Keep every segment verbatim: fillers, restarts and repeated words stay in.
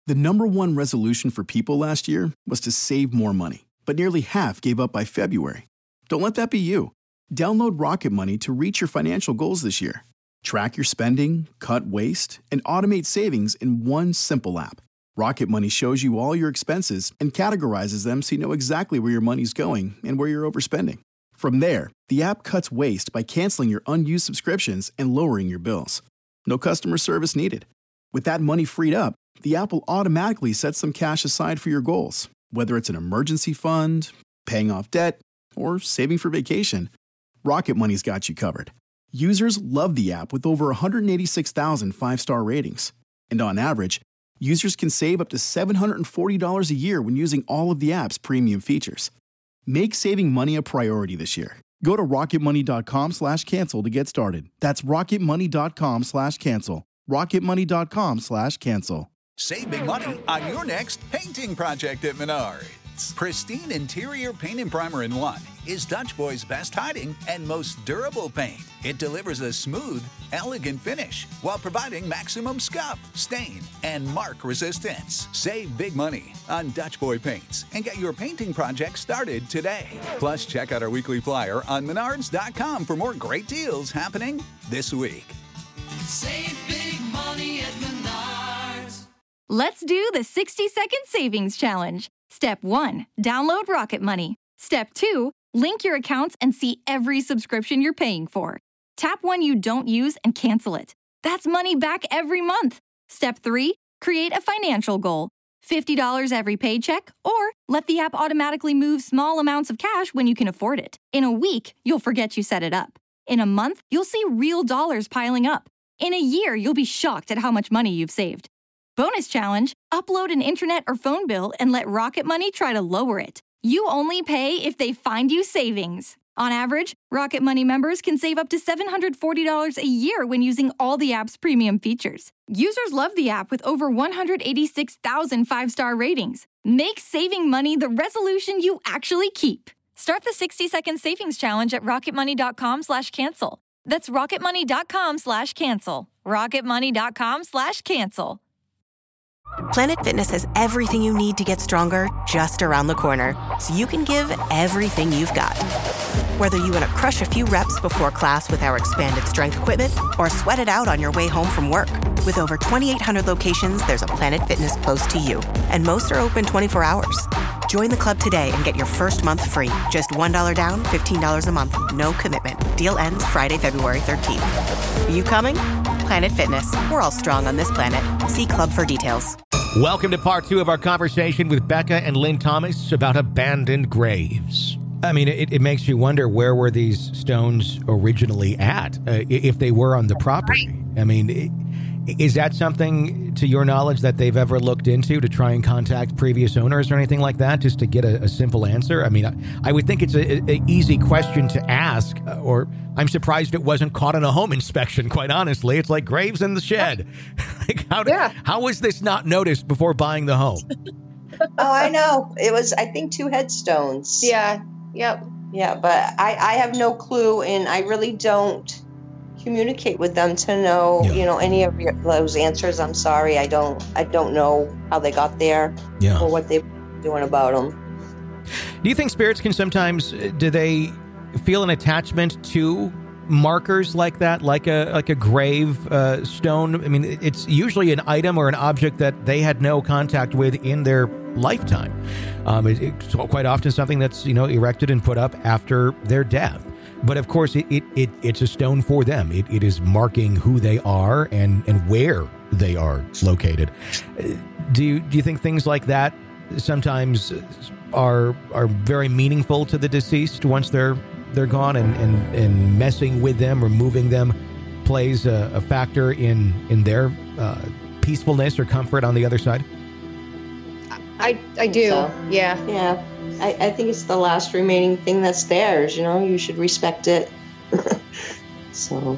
The number one resolution for people last year was to save more money, but nearly half gave up by February. Don't let that be you. Download Rocket Money to reach your financial goals this year. Track your spending, cut waste, and automate savings in one simple app. Rocket Money shows you all your expenses and categorizes them so you know exactly where your money's going and where you're overspending. From there, the app cuts waste by canceling your unused subscriptions and lowering your bills. No customer service needed. With that money freed up, the app will automatically set some cash aside for your goals, whether it's an emergency fund, paying off debt, or saving for vacation. Rocket Money's got you covered. Users love the app with over one hundred eighty-six thousand five-star ratings. And on average, users can save up to seven hundred forty dollars a year when using all of the app's premium features. Make saving money a priority this year. Go to rocketmoney.com slash cancel to get started. That's rocketmoney.com slash cancel. rocketmoney.com slash cancel. Save big money on your next painting project at Menards. Pristine interior paint and primer in one is Dutch Boy's best hiding and most durable paint. It delivers a smooth, elegant finish while providing maximum scuff, stain, and mark resistance. Save big money on Dutch Boy paints and get your painting project started today. Plus, check out our weekly flyer on menards dot com for more great deals happening this week. Save big money at Menards. Let's do the sixty second savings challenge. Step one, download Rocket Money. Step two, link your accounts and see every subscription you're paying for. Tap one you don't use and cancel it. That's money back every month. Step three, create a financial goal. fifty dollars every paycheck, or let the app automatically move small amounts of cash when you can afford it. In a week, you'll forget you set it up. In a month, you'll see real dollars piling up. In a year, you'll be shocked at how much money you've saved. Bonus challenge, upload an internet or phone bill and let Rocket Money try to lower it. You only pay if they find you savings. On average, Rocket Money members can save up to seven hundred forty dollars a year when using all the app's premium features. Users love the app with over one hundred eighty-six thousand five-star ratings. Make saving money the resolution you actually keep. Start the sixty second savings challenge at rocketmoney.com slash cancel. That's rocketmoney.com slash cancel. rocketmoney.com slash cancel. Planet Fitness has everything you need to get stronger just around the corner, so you can give everything you've got. Whether you want to crush a few reps before class with our expanded strength equipment or sweat it out on your way home from work. With over twenty-eight hundred locations, there's a Planet Fitness close to you, and most are open twenty-four hours. Join the club today and get your first month free. Just one dollar down, fifteen dollars a month. No commitment. Deal ends Friday, February thirteenth. Are you coming? Planet Fitness. We're all strong on this planet. See club for details. Welcome to part two of our conversation with Becca and Lynn Thomas about abandoned graves. I mean, it, it makes you wonder, where were these stones originally at, uh, if they were on the property? I mean, it, is that something, to your knowledge, that they've ever looked into to try and contact previous owners or anything like that, just to get a, a simple answer? I mean, I, I would think it's an easy question to ask, uh, or I'm surprised it wasn't caught in a home inspection, quite honestly. It's like graves in the shed. like how, yeah. how was this not noticed before buying the home? Oh, I know. It was, I think, two headstones. Yeah. Yep. Yeah, but I, I have no clue, and I really don't communicate with them to know, yeah. you know, any of your, those answers. I'm sorry, I don't, I don't know how they got there yeah. or what they're doing about them. Do you think spirits can sometimes, do they feel an attachment to markers like that, like a like a grave uh, stone? I mean, it's usually an item or an object that they had no contact with in their lifetime. Um, it, it's quite often something that's, you know, erected and put up after their death. But of course, it, it, it it's a stone for them. It, it is marking who they are and, and where they are located. Do you, do you think things like that sometimes are are very meaningful to the deceased once they're they're gone, and, and, and messing with them or moving them plays a, a factor in in their uh, peacefulness or comfort on the other side? I I do. So, yeah. Yeah. I, I think it's the last remaining thing that's theirs. You know, you should respect it. So.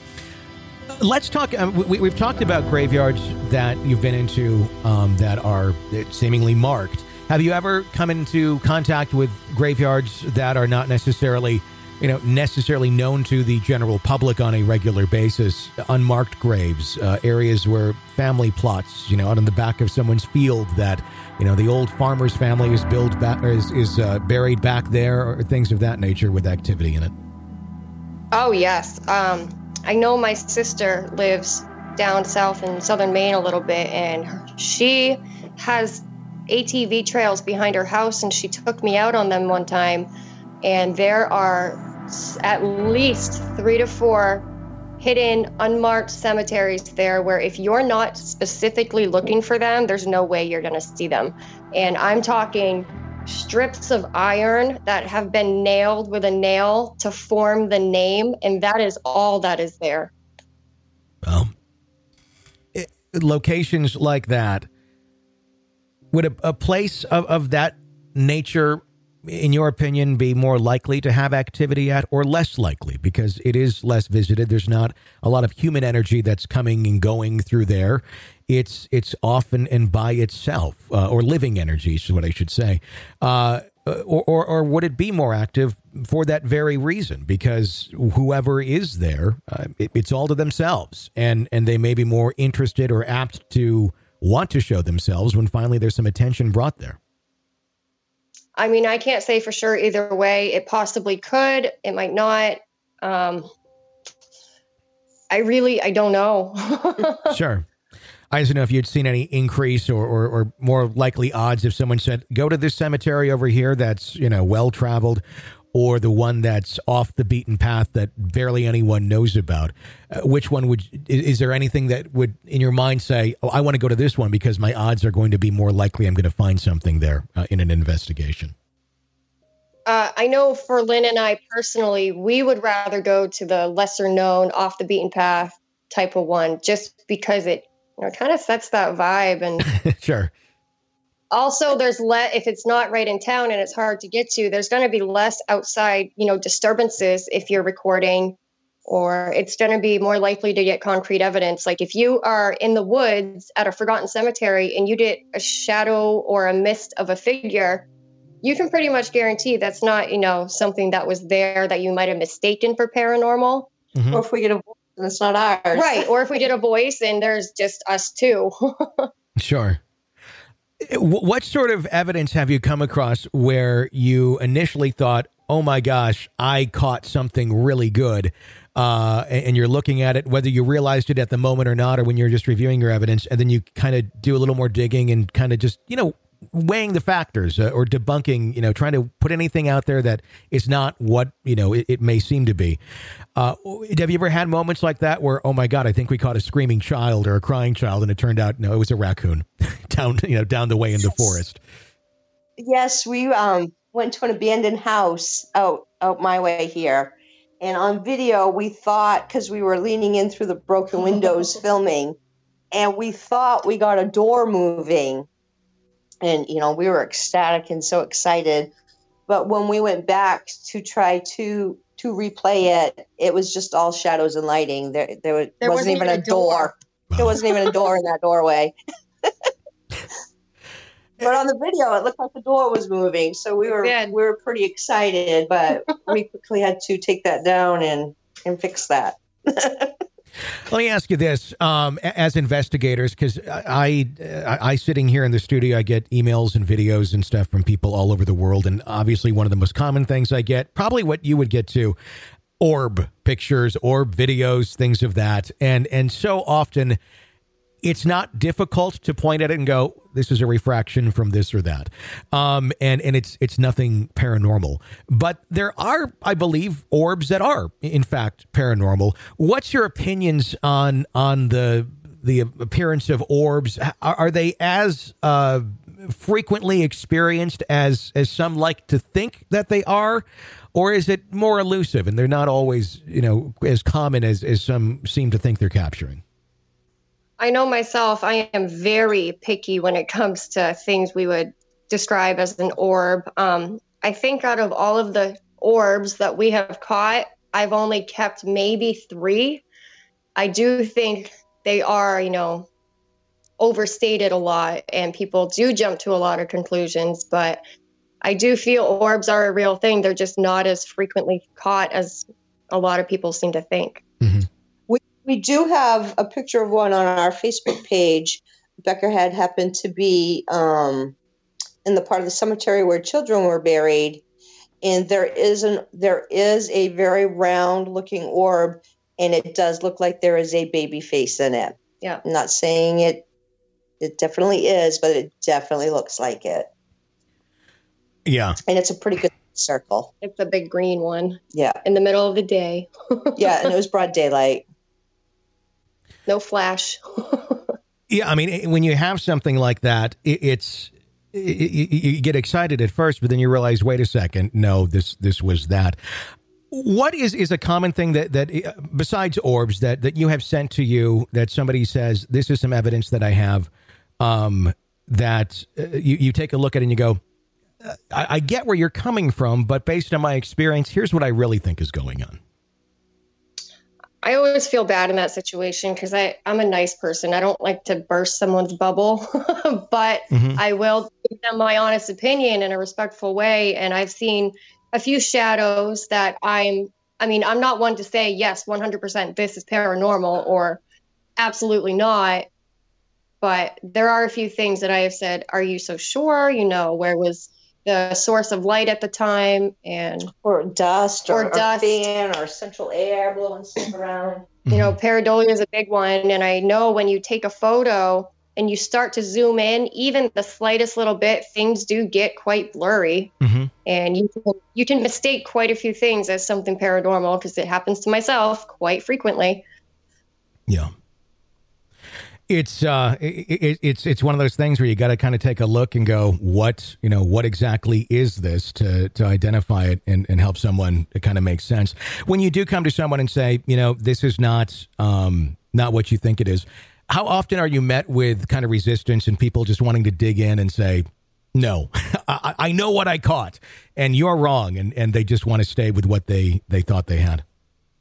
Let's talk. Uh, we, we've talked about graveyards that you've been into um, that are seemingly marked. Have you ever come into contact with graveyards that are not necessarily you know, necessarily known to the general public on a regular basis. Unmarked graves, uh, areas where family plots, you know, out on the back of someone's field that, you know, the old farmer's family is built back or is, is uh, buried back there, or things of that nature with activity in it. Oh, yes. Um, I know my sister lives down south in southern Maine a little bit, and she has A T V trails behind her house, and she took me out on them one time, and there are at least three to four hidden, unmarked cemeteries there where if you're not specifically looking for them, there's no way you're going to see them. And I'm talking strips of iron that have been nailed with a nail to form the name, and that is all that is there. Well, it, locations like that, would a, a place of, of that nature, in your opinion, be more likely to have activity at, or less likely because it is less visited? There's not a lot of human energy that's coming and going through there. It's it's often and by itself, uh, or living energy is what I should say. Uh, or, or or would it be more active for that very reason? Because whoever is there, uh, it, it's all to themselves, and and they may be more interested or apt to want to show themselves when finally there's some attention brought there. I mean, I can't say for sure either way. It possibly could. It might not. Um, I really, I don't know. Sure. I just don't know if you'd seen any increase or, or, or more likely odds if someone said, go to this cemetery over here that's, you know, well-traveled, or the one that's off the beaten path that barely anyone knows about. Uh, which one would, is, is there anything that would in your mind say, oh, I want to go to this one because my odds are going to be more likely I'm going to find something there uh, in an investigation? Uh, I know for Lynn and I personally, we would rather go to the lesser known, off the beaten path type of one, just because it, you know, kind of sets that vibe. And sure. Also, there's le- if it's not right in town and it's hard to get to, there's going to be less outside, you know, disturbances if you're recording, or it's going to be more likely to get concrete evidence. Like if you are in the woods at a forgotten cemetery and you get a shadow or a mist of a figure, you can pretty much guarantee that's not, you know, something that was there that you might have mistaken for paranormal. Mm-hmm. Or if we get a voice and it's not ours. Right. Or if we get a voice and there's just us too. Sure. What sort of evidence have you come across where you initially thought, oh my gosh, I caught something really good, uh, and you're looking at it, whether you realized it at the moment or not, or when you're just reviewing your evidence, and then you kind of do a little more digging and kind of just, you know, weighing the factors uh, or debunking, you know, trying to put anything out there that is not what, you know, it, it may seem to be. Uh, have you ever had moments like that where, oh my God, I think we caught a screaming child or a crying child, and it turned out, no, it was a raccoon down, you know, down the way in the forest? Yes, we um, went to an abandoned house out, out my way here. And on video, we thought, because we were leaning in through the broken windows filming, and we thought we got a door moving. And, you know, we were ecstatic and so excited. But when we went back to try to to replay it, it was just all shadows and lighting. There, there, was, there wasn't, wasn't even a door. door. There wasn't even a door in that doorway. But on the video, it looked like the door was moving. So we were we were pretty excited, but we quickly had to take that down and, and fix that. Let me ask you this, um, as investigators, because I, I, I, sitting here in the studio, I get emails and videos and stuff from people all over the world. And obviously one of the most common things I get, probably what you would get to, orb pictures, orb videos, things of that. And, and so often it's not difficult to point at it and go, this is a refraction from this or that. Um, and, and it's, it's nothing paranormal, but there are, I believe, orbs that are in fact paranormal. What's your opinions on, on the, the appearance of orbs? Are, are they as, uh, frequently experienced as, as some like to think that they are, or is it more elusive and they're not always, you know, as common as, as some seem to think they're capturing? I know myself, I am very picky when it comes to things we would describe as an orb. Um, I think out of all of the orbs that we have caught, I've only kept maybe three. I do think they are, you know, overstated a lot, and people do jump to a lot of conclusions. But I do feel orbs are a real thing. They're just not as frequently caught as a lot of people seem to think. Mm-hmm. We we do have a picture of one on our Facebook page. Becca had happened to be um, in the part of the cemetery where children were buried, and there is an there is a very round looking orb, and it does look like there is a baby face in it. Yeah, I'm not saying it. It definitely is, but it definitely looks like it. Yeah, and it's a pretty good circle. It's a big green one. Yeah, in the middle of the day. Yeah, and it was broad daylight. No flash. Yeah, I mean, when you have something like that, it, it's it, it, you get excited at first, but then you realize, wait a second, no, this this was that. What is, is a common thing that, that besides orbs that, that you have sent to you that somebody says, this is some evidence that I have, um, that uh, you, you take a look at it and you go, I, I get where you're coming from, but based on my experience, here's what I really think is going on. I always feel bad in that situation because I'm a nice person. I don't like to burst someone's bubble, but mm-hmm. I will give them my honest opinion in a respectful way. And I've seen a few shadows that I'm, I mean, I'm not one to say, yes, one hundred percent this is paranormal or absolutely not. But there are a few things that I have said, are you so sure? You know, where was the source of light at the time, and or dust or, or dust or fan or central air blowing stuff around. You know, pareidolia is a big one. And I know when you take a photo and you start to zoom in, even the slightest little bit, things do get quite blurry. Mm-hmm. And you can, you can mistake quite a few things as something paranormal because it happens to myself quite frequently. Yeah. It's uh, it, it's it's one of those things where you got to kind of take a look and go, what you know, what exactly is this to to identify it and, and help someone to kind of make sense. When you do come to someone and say, you know, this is not um not what you think it is, how often are you met with kind of resistance and people just wanting to dig in and say, no, I, I know what I caught and you're wrong, and, and they just want to stay with what they they thought they had?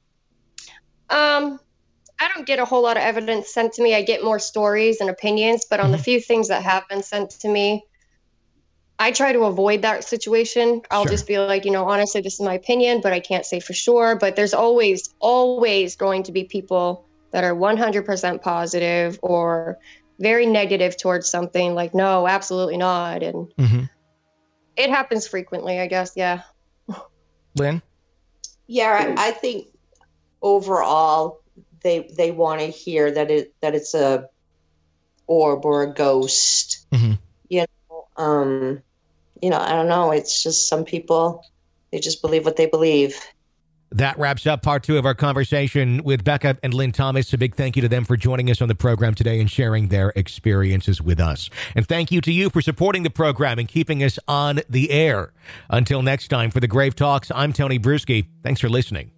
Um. I don't get a whole lot of evidence sent to me. I get more stories and opinions, but on the few things that have been sent to me, I try to avoid that situation. I'll sure. just be like, you know, honestly, this is my opinion, but I can't say for sure. But there's always, always going to be people that are one hundred percent positive or very negative towards something, like, no, absolutely not. And mm-hmm. it happens frequently, I guess. Yeah. Lynn? Yeah, I, I think overall, They they want to hear that it that it's a orb or a ghost. Mm-hmm. You know, um, you know, I don't know. It's just some people, they just believe what they believe. That wraps up part two of our conversation with Becca and Lynn Thomas. A big thank you to them for joining us on the program today and sharing their experiences with us. And thank you to you for supporting the program and keeping us on the air. Until next time, for the Grave Talks, I'm Tony Bruschi. Thanks for listening.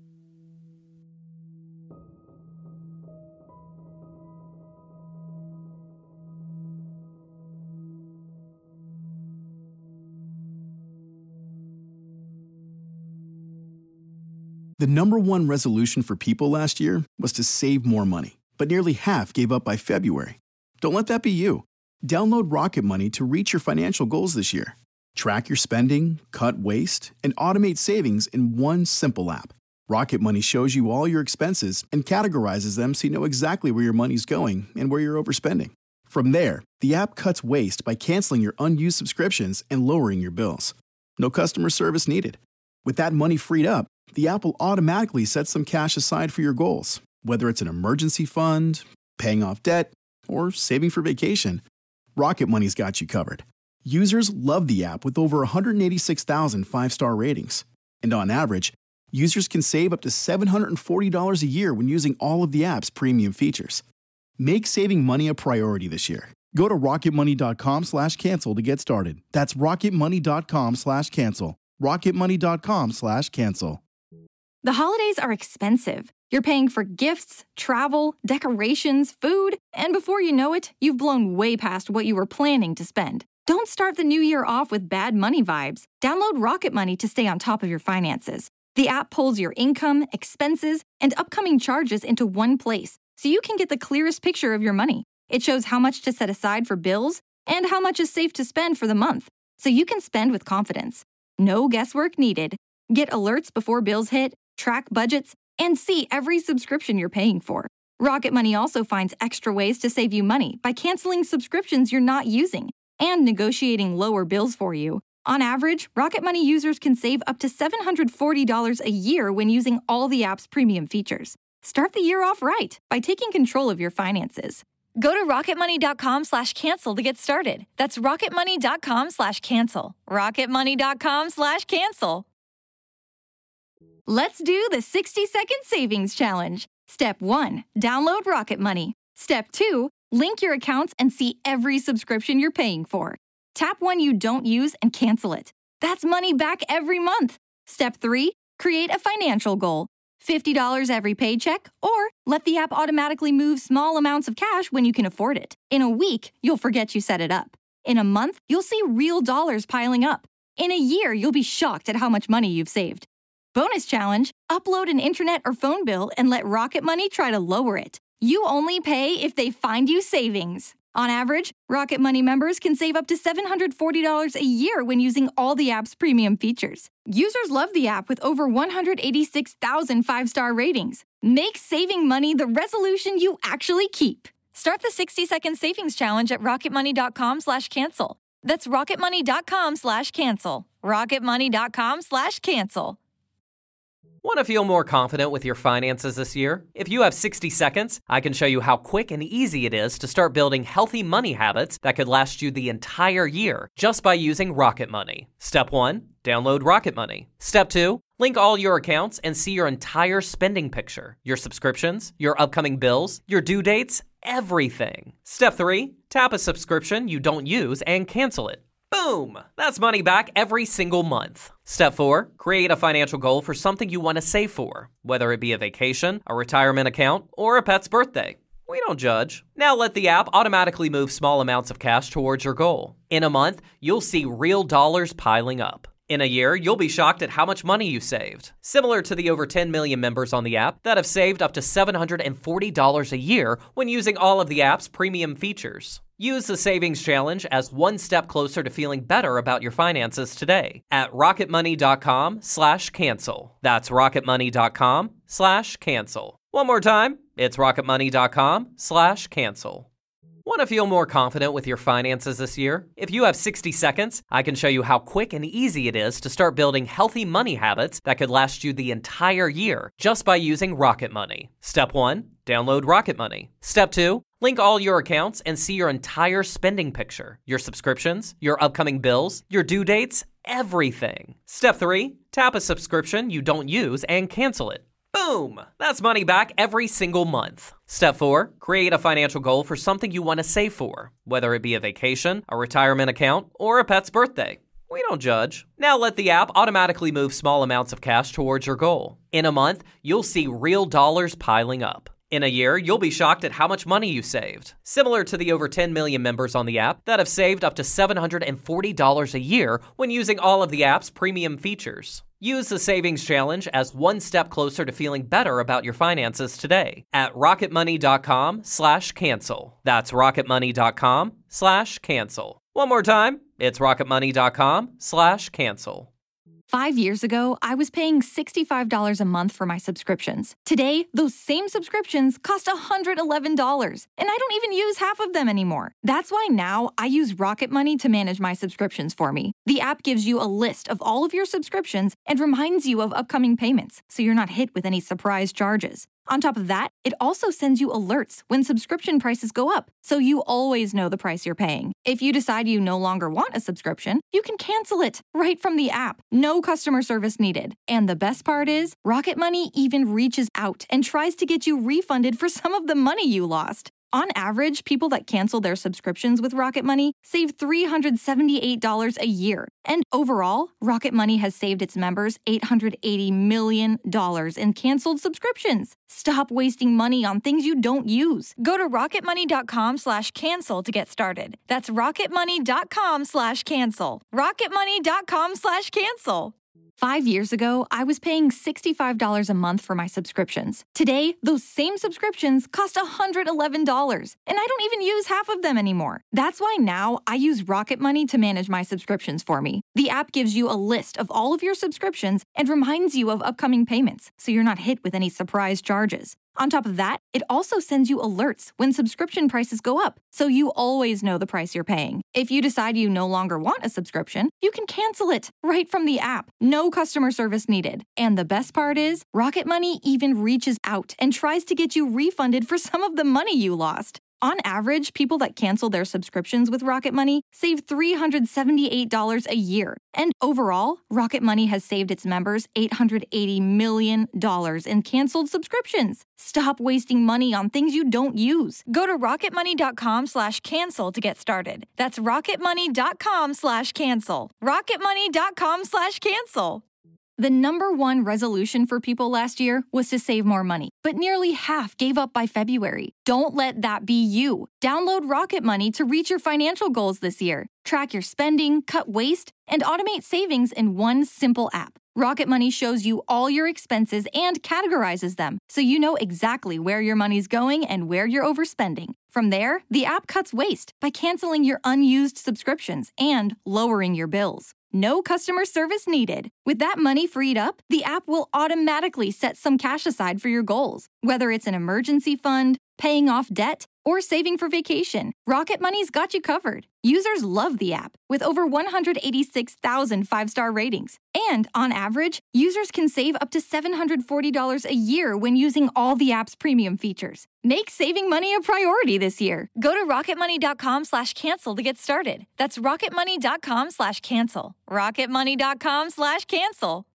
The number one resolution for people last year was to save more money, but nearly half gave up by February. Don't let that be you. Download Rocket Money to reach your financial goals this year. Track your spending, cut waste, and automate savings in one simple app. Rocket Money shows you all your expenses and categorizes them so you know exactly where your money's going and where you're overspending. From there, the app cuts waste by canceling your unused subscriptions and lowering your bills. No customer service needed. With that money freed up, the app will automatically set some cash aside for your goals, whether it's an emergency fund, paying off debt, or saving for vacation. Rocket Money's got you covered. Users love the app with over one hundred eighty-six thousand five-star ratings. And on average, users can save up to seven hundred forty dollars a year when using all of the app's premium features. Make saving money a priority this year. Go to rocketmoney.com slash cancel to get started. That's rocketmoney.com slash cancel. rocketmoney.com slash cancel. The holidays are expensive. You're paying for gifts, travel, decorations, food, and before you know it, you've blown way past what you were planning to spend. Don't start the new year off with bad money vibes. Download Rocket Money to stay on top of your finances. The app pulls your income, expenses, and upcoming charges into one place, so you can get the clearest picture of your money. It shows how much to set aside for bills and how much is safe to spend for the month. so you can spend with confidence. No guesswork needed. Get alerts before bills hit, track budgets, and see every subscription you're paying for. Rocket Money also finds extra ways to save you money by canceling subscriptions you're not using and negotiating lower bills for you. On average, Rocket Money users can save up to seven hundred forty dollars a year when using all the app's premium features. Start the year off right by taking control of your finances. Go to rocketmoney.com slash cancel to get started. That's rocketmoney.com slash cancel. rocketmoney.com slash cancel. Let's do the sixty second savings challenge. Step one, download Rocket Money. Step two, link your accounts and see every subscription you're paying for. Tap one you don't use and cancel it. That's money back every month. Step three, create a financial goal. fifty dollars every paycheck, or let the app automatically move small amounts of cash when you can afford it. In a week, you'll forget you set it up. In a month, you'll see real dollars piling up. In a year, you'll be shocked at how much money you've saved. Bonus challenge, upload an internet or phone bill and let Rocket Money try to lower it. You only pay if they find you savings. On average, Rocket Money members can save up to seven hundred forty dollars a year when using all the app's premium features. Users love the app with over one hundred eighty-six thousand five-star ratings. Make saving money the resolution you actually keep. Start the sixty second savings challenge at rocketmoney.com slash cancel. That's rocketmoney.com slash cancel. rocketmoney.com slash cancel. Want to feel more confident with your finances this year? If you have sixty seconds, I can show you how quick and easy it is to start building healthy money habits that could last you the entire year just by using Rocket Money. Step one, download Rocket Money. Step two, link all your accounts and see your entire spending picture, your subscriptions, your upcoming bills, your due dates, everything. Step three, tap a subscription you don't use and cancel it. Boom! That's money back every single month. Step four, create a financial goal for something you want to save for, whether it be a vacation, a retirement account, or a pet's birthday. We don't judge. Now let the app automatically move small amounts of cash towards your goal. In a month, you'll see real dollars piling up. In a year, you'll be shocked at how much money you saved. Similar to the over ten million members on the app that have saved up to seven hundred forty dollars a year when using all of the app's premium features. Use the Savings Challenge as one step closer to feeling better about your finances today at rocketmoney.com slash cancel. That's rocketmoney.com slash cancel. One more time, it's rocketmoney.com slash cancel. Want to feel more confident with your finances this year? If you have sixty seconds, I can show you how quick and easy it is to start building healthy money habits that could last you the entire year just by using Rocket Money. Step one, download Rocket Money. Step two, link all your accounts and see your entire spending picture, your subscriptions, your upcoming bills, your due dates, everything. Step three, tap a subscription you don't use and cancel it. Boom! That's money back every single month. Step four, create a financial goal for something you want to save for, whether it be a vacation, a retirement account, or a pet's birthday. We don't judge. Now let the app automatically move small amounts of cash towards your goal. In a month, you'll see real dollars piling up. In a year, you'll be shocked at how much money you saved. Similar to the over ten million members on the app that have saved up to seven hundred forty dollars a year when using all of the app's premium features. Use the Savings Challenge as one step closer to feeling better about your finances today at rocketmoney.com slash cancel. That's rocketmoney.com slash cancel. One more time, it's rocketmoney.com slash cancel. Five years ago, I was paying sixty-five dollars a month for my subscriptions. Today, those same subscriptions cost one hundred eleven dollars, and I don't even use half of them anymore. That's why now I use Rocket Money to manage my subscriptions for me. The app gives you a list of all of your subscriptions and reminds you of upcoming payments, so you're not hit with any surprise charges. On top of that, it also sends you alerts when subscription prices go up, so you always know the price you're paying. If you decide you no longer want a subscription, you can cancel it right from the app. No customer service needed. And the best part is, Rocket Money even reaches out and tries to get you refunded for some of the money you lost. On average, people that cancel their subscriptions with Rocket Money save three hundred seventy-eight dollars a year. And overall, Rocket Money has saved its members eight hundred eighty million dollars in canceled subscriptions. Stop wasting money on things you don't use. Go to rocketmoney.com slash cancel to get started. That's rocketmoney.com slash cancel. rocketmoney.com slash cancel. Five years ago, I was paying sixty-five dollars a month for my subscriptions. Today, those same subscriptions cost one hundred eleven dollars, and I don't even use half of them anymore. That's why now I use Rocket Money to manage my subscriptions for me. The app gives you a list of all of your subscriptions and reminds you of upcoming payments, so you're not hit with any surprise charges. On top of that, it also sends you alerts when subscription prices go up, so you always know the price you're paying. If you decide you no longer want a subscription, you can cancel it right from the app. No customer service needed. And the best part is, Rocket Money even reaches out and tries to get you refunded for some of the money you lost. On average, people that cancel their subscriptions with Rocket Money save three hundred seventy-eight dollars a year. And overall, Rocket Money has saved its members eight hundred eighty million dollars in canceled subscriptions. Stop wasting money on things you don't use. Go to rocketmoney.com slash cancel to get started. That's rocketmoney.com slash cancel. rocketmoney.com slash cancel. The number one resolution for people last year was to save more money, but nearly half gave up by February. Don't let that be you. Download Rocket Money to reach your financial goals this year. Track your spending, cut waste, and automate savings in one simple app. Rocket Money shows you all your expenses and categorizes them, so you know exactly where your money's going and where you're overspending. From there, the app cuts waste by canceling your unused subscriptions and lowering your bills. No customer service needed. With that money freed up, the app will automatically set some cash aside for your goals, whether it's an emergency fund, paying off debt, or saving for vacation. Rocket Money's got you covered. Users love the app, with over one hundred eighty-six thousand five-star ratings. And on average, users can save up to seven hundred forty dollars a year when using all the app's premium features. Make saving money a priority this year. Go to rocketmoney.com slash cancel to get started. That's rocketmoney.com slash cancel. rocketmoney.com slash cancel.